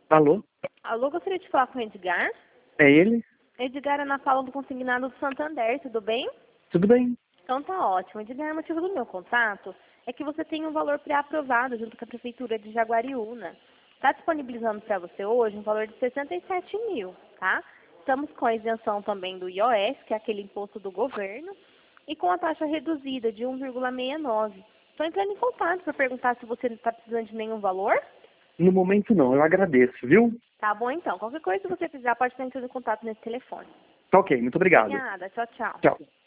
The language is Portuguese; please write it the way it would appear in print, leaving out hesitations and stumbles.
Alô? Alô, gostaria de falar com o Edgar. É ele? Edgar, Ana Paula do Consignado do Santander, tudo bem? Tudo bem? Então tá ótimo. Edgar, o motivo do meu contato é que você tem um valor pré-aprovado junto com a Prefeitura de Jaguariúna. Está disponibilizando para você hoje um valor de 67 mil, tá? Estamos com a isenção também do IOS, que é aquele imposto do governo, e com a taxa reduzida de 1,69. Estou entrando em contato para perguntar se você não está precisando de nenhum valor. No momento não, eu agradeço, viu? Tá bom então. Qualquer coisa que você precisar, pode estar entrando em contato nesse telefone. Tá ok, muito obrigado. Obrigada. Tchau, tchau. Tchau.